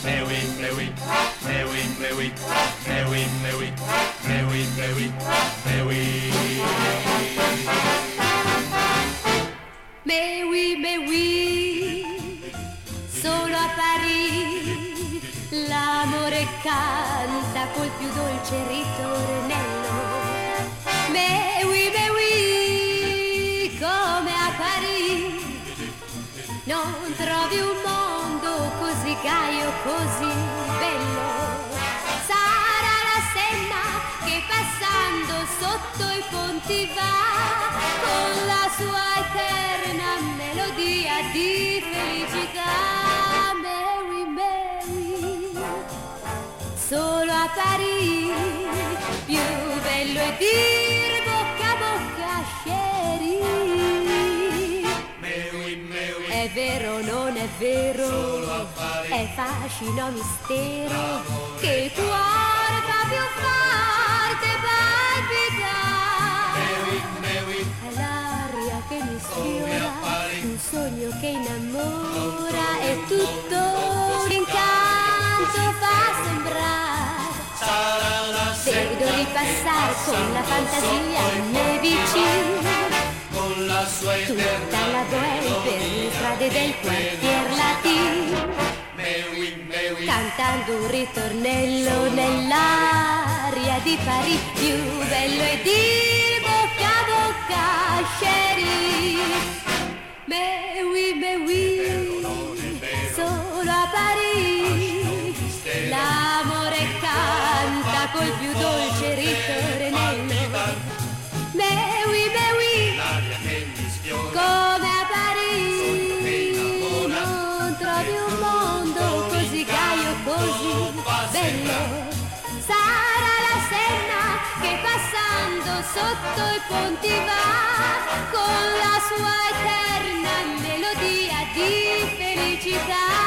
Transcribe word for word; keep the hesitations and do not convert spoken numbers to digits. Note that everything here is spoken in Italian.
mais oui, mais oui, mais oui, mais oui, mais oui, mais oui, mais oui, mais oui, mais oui. Mais oui, mais oui, solo a Parigi l'amore canta col più dolce ritornello. Mais oui, mais oui, come a Parigi non trovi un mondo così gaio, così bello. Sarà la Senna che passando sotto i ponti va con la sua eterna melodia di felicità. Mary, Mary, solo a Parigi, più bello è dir bocca a bocca, chérie. È vero, non è vero, è fascino, mistero, che il cuore fa più forte palpitare. È l'aria che mi sfiora, un sogno che innamora, e tutto un incanto fa sembrare. Vedo ripassare con la fantasia i miei vicini, tutta la bohème per le strade del quartier latino, cantando un ritornello nell'aria di Parigi. Più bello è dire bocca a bocca, chérie. Mais oui, mais oui, solo a Parigi l'amore canta col più dolce ritornello. Mais oui, mais oui, come a Parigi non trovi un mondo così gaio, così bello. Sarà la Senna che passando sotto i ponti va con la sua eterna melodia di felicità.